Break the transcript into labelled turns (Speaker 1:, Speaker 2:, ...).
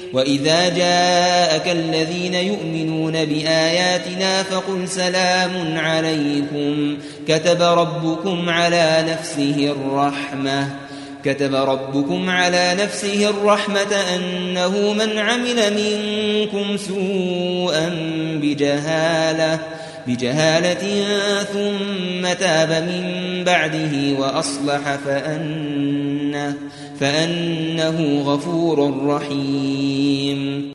Speaker 1: وإذا جاءك الذين يؤمنون بآياتنا فقل سلام عليكم كتب ربكم على نفسه الرحمة أنه من عمل منكم سوءا بجهالة ثم تاب من بعده وأصلح فأنه غفور رحيم.